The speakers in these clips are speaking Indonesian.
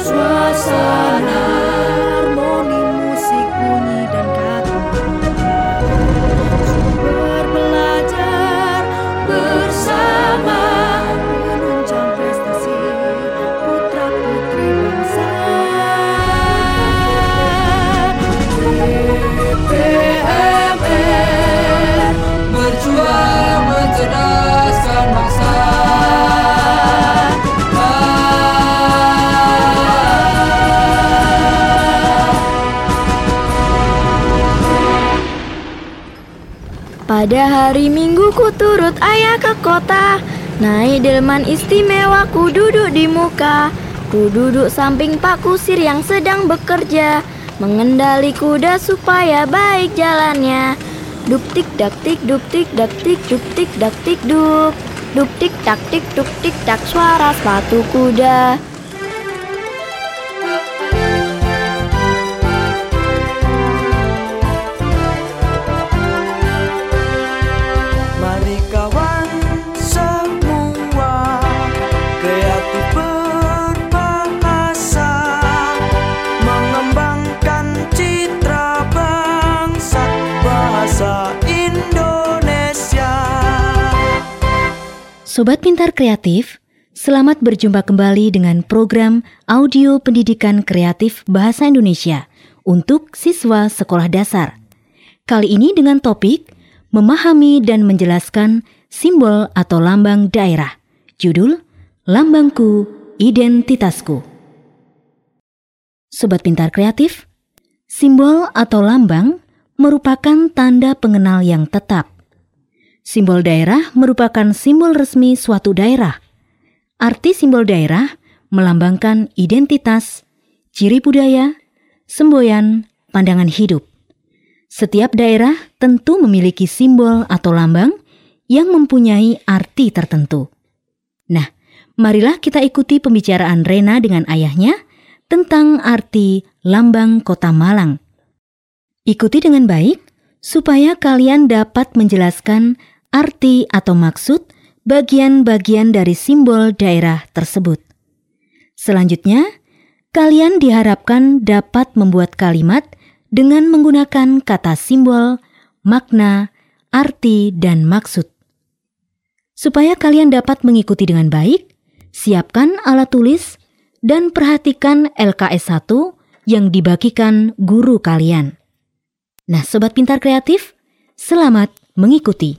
suasana harmoni musik bunyi dan kata sumber belajar bersama menunjang prestasi putra putri bangsa. DPMR berjuang mencerdaskan bangsa. Pada hari Minggu ku turut ayah ke kota, naik delman istimewa ku duduk di muka. Ku duduk samping Pak Kusir yang sedang bekerja, mengendali kuda supaya baik jalannya. Duk tik dak tik duk tik dak tik duk tik dak tik duk. Duk tik dak tik duk tik dak suara sepatu kuda. Mari kawan semua kreatif berbahasa, mengembangkan citra bangsa bahasa Indonesia. Sobat Pintar Kreatif, selamat berjumpa kembali dengan program audio pendidikan kreatif bahasa Indonesia untuk siswa sekolah dasar. Kali ini dengan topik memahami dan menjelaskan simbol atau lambang daerah. Judul, Lambangku, Identitasku. Sobat Pintar Kreatif, simbol atau lambang merupakan tanda pengenal yang tetap. Simbol daerah merupakan simbol resmi suatu daerah. Arti simbol daerah melambangkan identitas, ciri budaya, semboyan, pandangan hidup. Setiap daerah tentu memiliki simbol atau lambang yang mempunyai arti tertentu. Nah, marilah kita ikuti pembicaraan Rena dengan ayahnya tentang arti lambang Kota Malang. Ikuti dengan baik supaya kalian dapat menjelaskan arti atau maksud bagian-bagian dari simbol daerah tersebut. Selanjutnya, kalian diharapkan dapat membuat kalimat dengan menggunakan kata simbol, makna, arti, dan maksud. Supaya kalian dapat mengikuti dengan baik, siapkan alat tulis dan perhatikan LKS 1 yang dibagikan guru kalian. Nah, Sobat Pintar Kreatif, selamat mengikuti.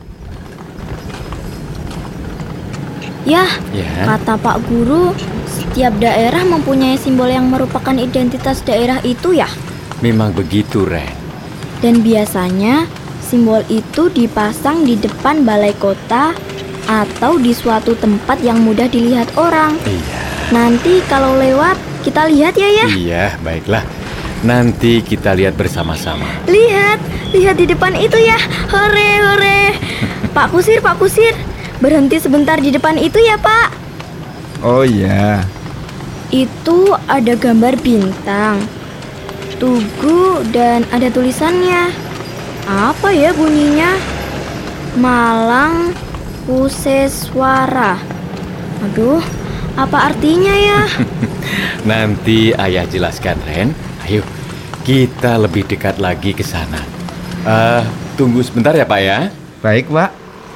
Yah, kata Pak Guru, setiap daerah mempunyai simbol yang merupakan identitas daerah itu ya? Memang begitu, Ren. Dan biasanya simbol itu dipasang di depan balai kota atau di suatu tempat yang mudah dilihat orang. Iya. Nanti kalau lewat kita lihat ya. Iya, baiklah. Nanti kita lihat bersama-sama. Lihat di depan itu ya. Hore, hore. Pak Kusir, berhenti sebentar di depan itu ya, Pak. Oh iya. Itu ada gambar bintang, tugu, dan ada tulisannya. Apa ya bunyinya? Malang Kuseswara. Aduh, apa artinya ya? Nanti ayah jelaskan, Ren. Ayo, kita lebih dekat lagi ke sana. Tunggu sebentar ya, Pak ya. Baik, Pak.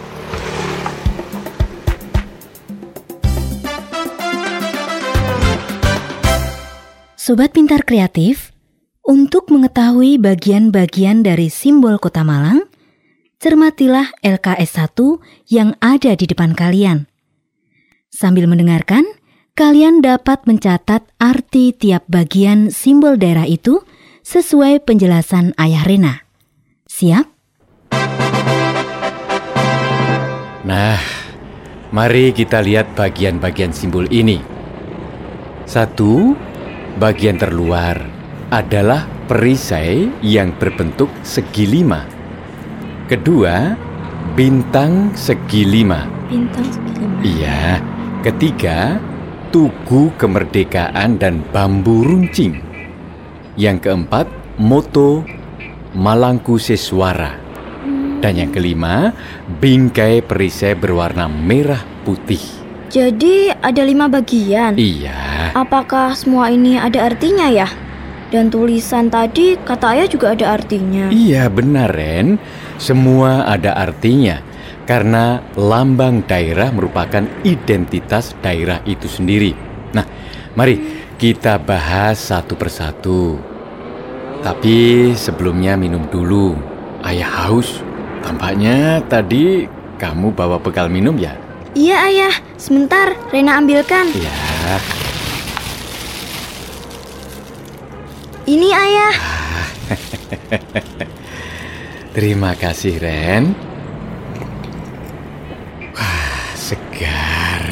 Sobat Pintar Kreatif, untuk mengetahui bagian-bagian dari simbol Kota Malang, cermatilah LKS 1 yang ada di depan kalian. Sambil mendengarkan, kalian dapat mencatat arti tiap bagian simbol daerah itu sesuai penjelasan Ayah Rena. Siap? Nah, mari kita lihat bagian-bagian simbol ini. 1, bagian terluar adalah perisai yang berbentuk segi 5. Kedua, bintang segi 5. Bintang segi 5. Iya. Ketiga, tugu kemerdekaan dan bambu runcing. Yang keempat, moto Malangkuseswara. Dan yang kelima, bingkai perisai berwarna merah putih. Jadi ada 5 bagian? Iya. Iya. Apakah semua ini ada artinya ya? Dan tulisan tadi kata ayah juga ada artinya. Iya benar, Ren. Semua ada artinya. Karena lambang daerah merupakan identitas daerah itu sendiri. Nah, mari kita bahas satu persatu. Tapi sebelumnya minum dulu. Ayah haus. Tampaknya tadi kamu bawa bekal minum ya? Iya ayah, sebentar Rena ambilkan. Ya. Ini ayah. Terima kasih, Ren. Wah, segar.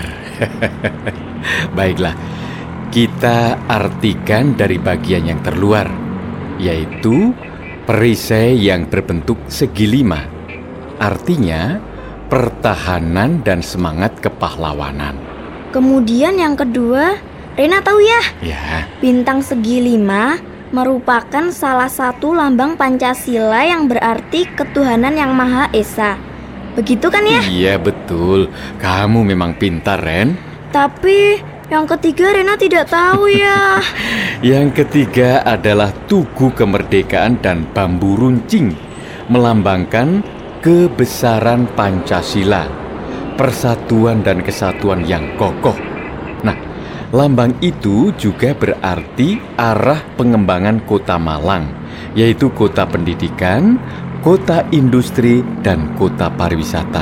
Baiklah, kita artikan dari bagian yang terluar, yaitu perisai yang berbentuk segi 5. Artinya, pertahanan dan semangat kepahlawanan. Kemudian yang kedua, Rena tahu ya? Ya, Bintang segi 5 merupakan salah satu lambang Pancasila yang berarti ketuhanan yang Maha Esa. Begitu kan ya? iya betul. Kamu memang pintar, Ren. Tapi yang ketiga Rena tidak tahu ya. Yang ketiga adalah Tugu Kemerdekaan dan bambu runcing, melambangkan kebesaran Pancasila, persatuan dan kesatuan yang kokoh. Nah, lambang itu juga berarti arah pengembangan Kota Malang, yaitu kota pendidikan, kota industri, dan kota pariwisata.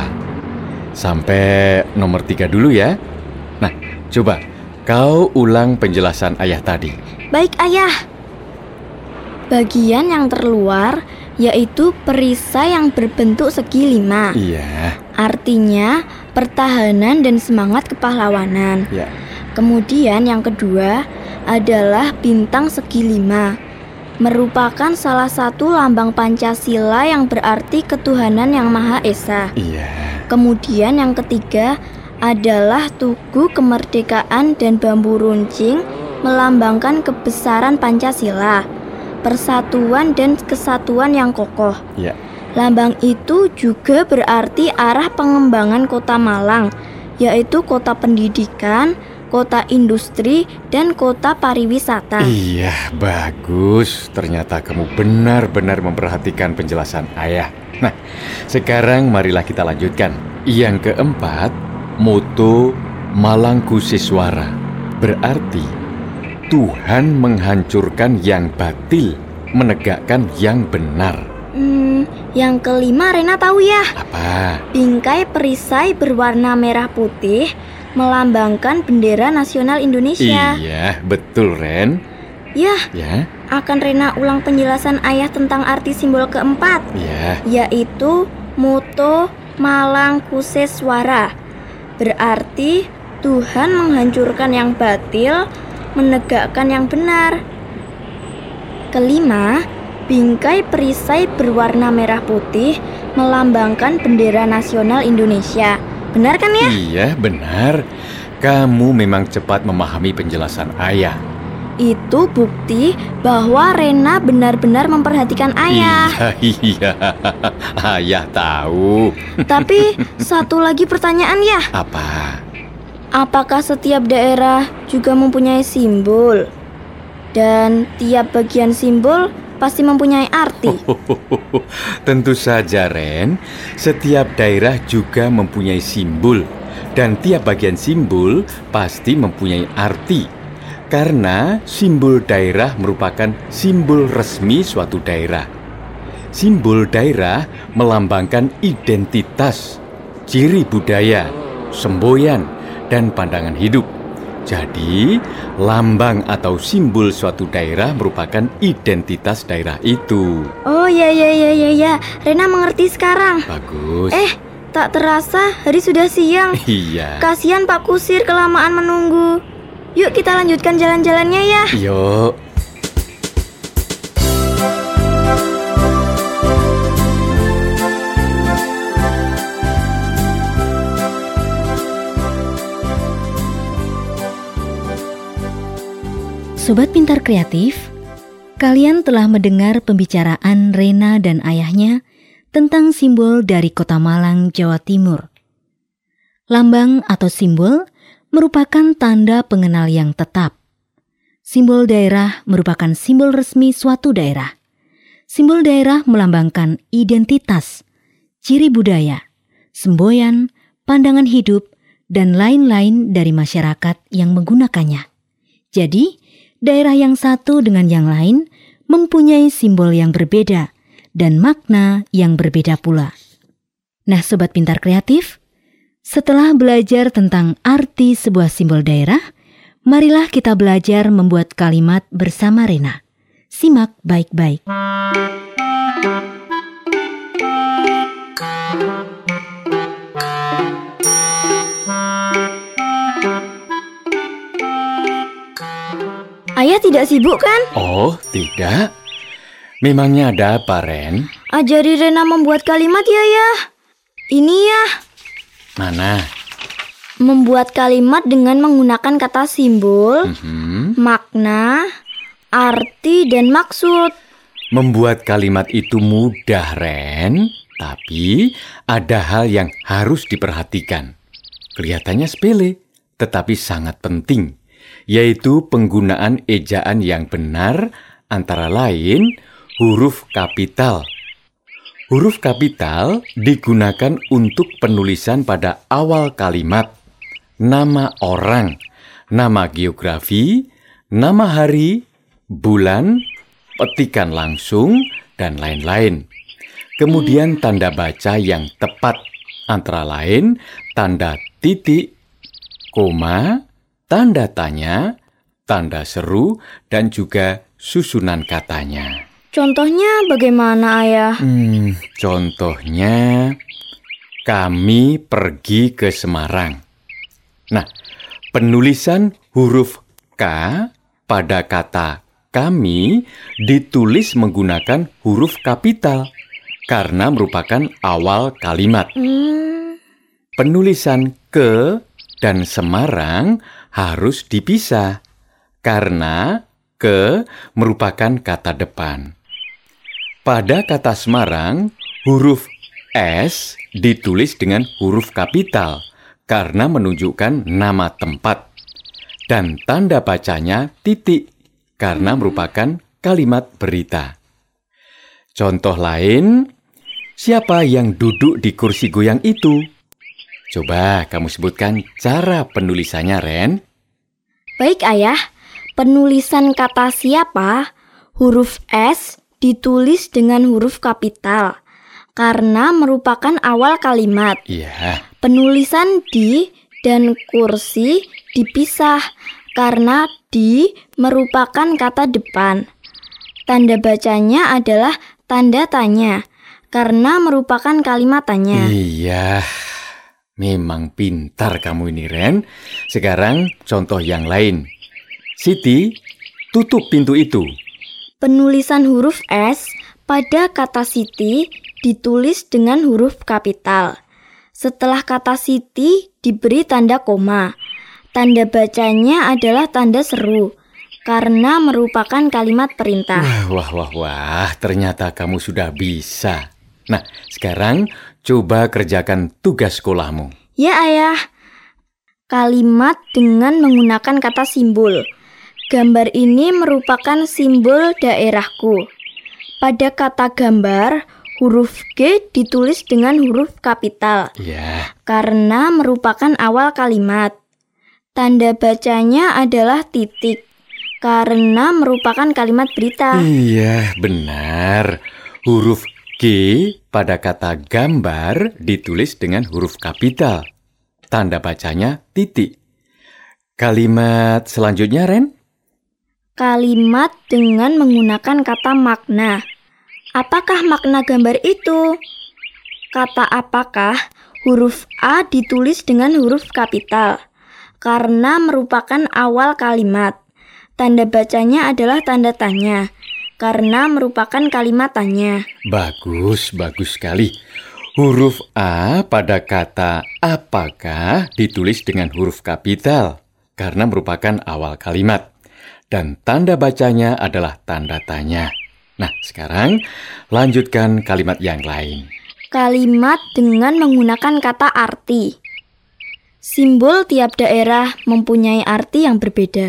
Sampai nomor 3 dulu ya. Nah, coba kau ulang penjelasan ayah tadi. Baik ayah. Bagian yang terluar yaitu perisai yang berbentuk segi 5. Iya. Artinya pertahanan dan semangat kepahlawanan. Ya. Kemudian yang kedua adalah bintang segi 5. Merupakan salah satu lambang Pancasila yang berarti ketuhanan yang Maha Esa. Iya. Kemudian yang ketiga adalah Tugu Kemerdekaan dan bambu runcing, melambangkan kebesaran Pancasila, persatuan dan kesatuan yang kokoh. Ya. Lambang itu juga berarti arah pengembangan Kota Malang, yaitu kota pendidikan, kota industri, dan kota pariwisata. Iya, bagus. Ternyata kamu benar-benar memperhatikan penjelasan ayah. Nah, sekarang marilah kita lanjutkan. Yang keempat, moto Malangkusiswara. Berarti Tuhan menghancurkan yang batil, menegakkan yang benar. Yang kelima Rena tahu ya? Apa? Bingkai perisai berwarna merah putih melambangkan bendera nasional Indonesia. Iya, betul, Ren. Ya, Ya, akan Rena ulang penjelasan ayah tentang arti simbol keempat, ya. yaitu moto Malangkusiswara. Berarti Tuhan menghancurkan yang batil, menegakkan yang benar. Kelima, bingkai perisai berwarna merah putih melambangkan bendera nasional Indonesia. Benar kan ya? Iya, benar. Kamu memang cepat memahami penjelasan ayah. Itu bukti bahwa Rena benar-benar memperhatikan ayah. Iya, ayah tahu. Tapi satu lagi pertanyaan ya. Apa? Apakah setiap daerah juga mempunyai simbol? Dan tiap bagian simbol pasti mempunyai arti. Tentu saja, Ren. Setiap daerah juga mempunyai simbol. Dan tiap bagian simbol pasti mempunyai arti. Karena simbol daerah merupakan simbol resmi suatu daerah. Simbol daerah melambangkan identitas, ciri budaya, semboyan, dan pandangan hidup. Jadi, lambang atau simbol suatu daerah merupakan identitas daerah itu. Oh ya. Rena mengerti sekarang. Bagus. Tak terasa hari sudah siang. Iya. Kasihan Pak Kusir kelamaan menunggu. Yuk kita lanjutkan jalan-jalannya ya. Yuk. Sobat Pintar Kreatif, kalian telah mendengar pembicaraan Rena dan ayahnya tentang simbol dari Kota Malang, Jawa Timur. Lambang atau simbol merupakan tanda pengenal yang tetap. Simbol daerah merupakan simbol resmi suatu daerah. Simbol daerah melambangkan identitas, ciri budaya, semboyan, pandangan hidup, dan lain-lain dari masyarakat yang menggunakannya. Jadi, daerah yang satu dengan yang lain mempunyai simbol yang berbeda dan makna yang berbeda pula. Nah, Sobat Pintar Kreatif, setelah belajar tentang arti sebuah simbol daerah, marilah kita belajar membuat kalimat bersama Rena. Simak baik-baik. Ayah tidak sibuk kan? Oh, tidak. Memangnya ada apa, Ren? Ajari Rena membuat kalimat ya, Ayah. Ini ya. Mana? Membuat kalimat dengan menggunakan kata simbol, makna, arti, dan maksud. Membuat kalimat itu mudah, Ren. Tapi ada hal yang harus diperhatikan. Kelihatannya sepele, tetapi sangat penting, yaitu penggunaan ejaan yang benar, antara lain huruf kapital. Huruf kapital digunakan untuk penulisan pada awal kalimat, nama orang, nama geografi, nama hari, bulan, petikan langsung, dan lain-lain. Kemudian tanda baca yang tepat, antara lain tanda titik, koma, tanda tanya, tanda seru, dan juga susunan katanya. Contohnya bagaimana, Ayah? Contohnya, kami pergi ke Semarang. Nah, penulisan huruf K pada kata kami ditulis menggunakan huruf kapital karena merupakan awal kalimat. Penulisan ke dan Semarang harus dipisah karena ke merupakan kata depan. Pada kata Semarang, huruf S ditulis dengan huruf kapital karena menunjukkan nama tempat. Dan tanda bacanya titik karena merupakan kalimat berita. Contoh lain, siapa yang duduk di kursi goyang itu? Coba kamu sebutkan cara penulisannya, Ren. Baik, Ayah. Penulisan kata siapa, huruf S ditulis dengan huruf kapital karena merupakan awal kalimat. Iya. Penulisan di dan kursi dipisah karena di merupakan kata depan. Tanda bacanya adalah tanda tanya karena merupakan kalimat tanya. Iya, memang pintar kamu ini, Ren. Sekarang contoh yang lain. Siti, tutup pintu itu. Penulisan huruf S pada kata Siti ditulis dengan huruf kapital. Setelah kata Siti diberi tanda koma. Tanda bacanya adalah tanda seru karena merupakan kalimat perintah. Wah, ternyata kamu sudah bisa. Nah, sekarang coba kerjakan tugas sekolahmu. Ya, Ayah. Kalimat dengan menggunakan kata simbol. Gambar ini merupakan simbol daerahku. Pada kata gambar, huruf G ditulis dengan huruf kapital. Ya. Karena merupakan awal kalimat. Tanda bacanya adalah titik. Karena merupakan kalimat berita. Iya, benar. Huruf G pada kata gambar ditulis dengan huruf kapital. Tanda bacanya titik. Kalimat selanjutnya, Ren? Kalimat dengan menggunakan kata makna. Apakah makna gambar itu? Kata apakah, huruf A ditulis dengan huruf kapital karena merupakan awal kalimat. Tanda bacanya adalah tanda tanya karena merupakan kalimat tanya. Bagus sekali. Huruf A pada kata apakah ditulis dengan huruf kapital karena merupakan awal kalimat. Dan tanda bacanya adalah tanda tanya. Nah, sekarang lanjutkan kalimat yang lain. Kalimat dengan menggunakan kata arti. Simbol tiap daerah mempunyai arti yang berbeda.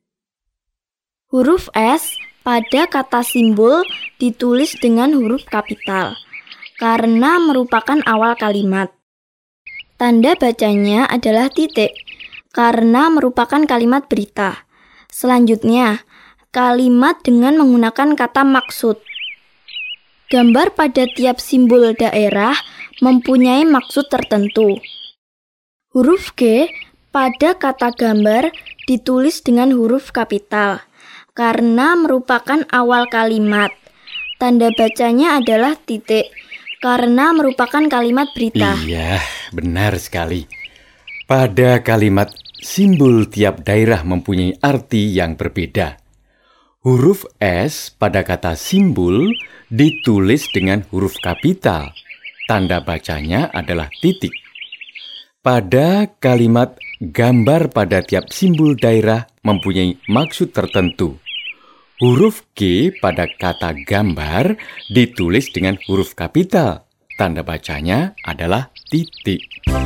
Huruf S pada kata simbol ditulis dengan huruf kapital karena merupakan awal kalimat. Tanda bacanya adalah titik karena merupakan kalimat berita. Selanjutnya, kalimat dengan menggunakan kata maksud. Gambar pada tiap simbol daerah mempunyai maksud tertentu. Huruf G pada kata gambar ditulis dengan huruf kapital karena merupakan awal kalimat. Tanda bacanya adalah titik karena merupakan kalimat berita. Iya, benar sekali. Pada kalimat simbol tiap daerah mempunyai arti yang berbeda. Huruf S pada kata simbol ditulis dengan huruf kapital. Tanda bacanya adalah titik. Pada kalimat gambar pada tiap simbol daerah mempunyai maksud tertentu. Huruf G pada kata gambar ditulis dengan huruf kapital. Tanda bacanya adalah titik.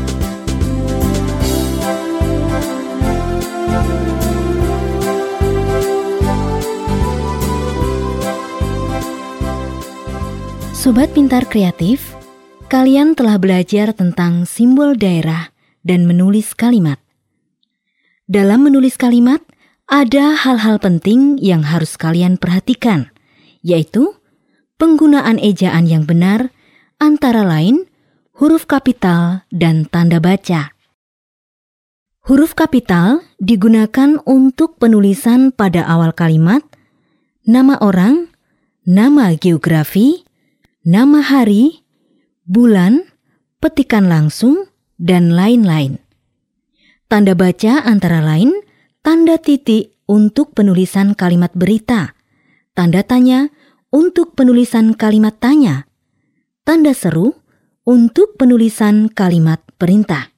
Sobat Pintar Kreatif, kalian telah belajar tentang simbol daerah dan menulis kalimat. Dalam menulis kalimat, ada hal-hal penting yang harus kalian perhatikan, yaitu penggunaan ejaan yang benar, antara lain huruf kapital dan tanda baca. Huruf kapital digunakan untuk penulisan pada awal kalimat, nama orang, nama geografi, nama hari, bulan, petikan langsung, dan lain-lain. Tanda baca antara lain tanda titik untuk penulisan kalimat berita, tanda tanya untuk penulisan kalimat tanya, tanda seru untuk penulisan kalimat perintah.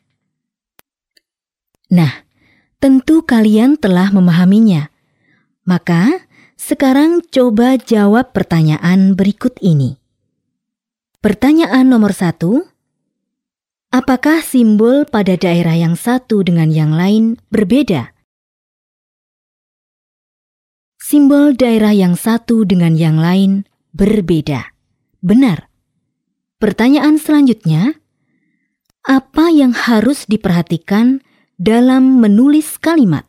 Nah, tentu kalian telah memahaminya. Maka, sekarang coba jawab pertanyaan berikut ini. Pertanyaan nomor 1. Apakah simbol pada daerah yang satu dengan yang lain berbeda? Simbol daerah yang satu dengan yang lain berbeda. Benar. Pertanyaan selanjutnya, apa yang harus diperhatikan dalam menulis kalimat?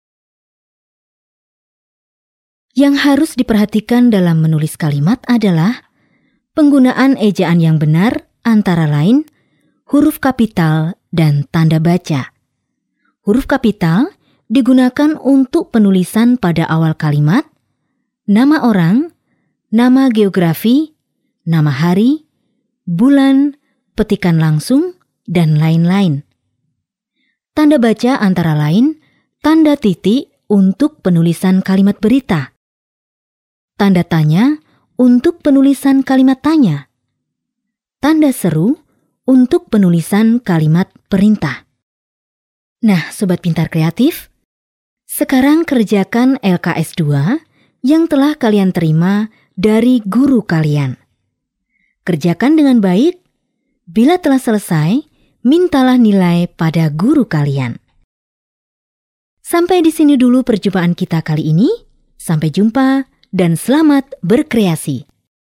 Yang harus diperhatikan dalam menulis kalimat adalah penggunaan ejaan yang benar, antara lain huruf kapital dan tanda baca. Huruf kapital digunakan untuk penulisan pada awal kalimat, nama orang, nama geografi, nama hari, bulan, petikan langsung, dan lain-lain. Tanda baca antara lain tanda titik untuk penulisan kalimat berita, tanda tanya untuk penulisan kalimat tanya, tanda seru untuk penulisan kalimat perintah. Nah, Sobat Pintar Kreatif, sekarang kerjakan LKS 2 yang telah kalian terima dari guru kalian. Kerjakan dengan baik. Bila telah selesai, mintalah nilai pada guru kalian. Sampai di sini dulu perjumpaan kita kali ini. Sampai jumpa dan selamat berkreasi.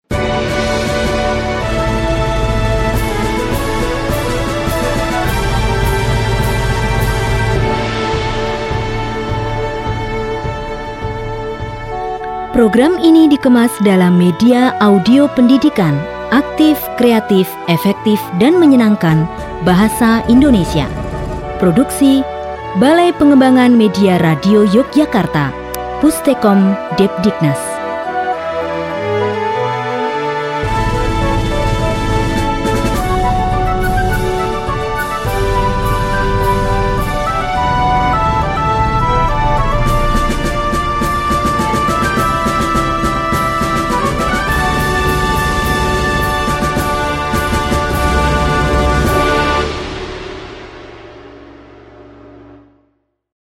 Program ini dikemas dalam media audio pendidikan, aktif, kreatif, efektif, dan menyenangkan bahasa Indonesia. Produksi Balai Pengembangan Media Radio Yogyakarta, Pustekom Depdiknas.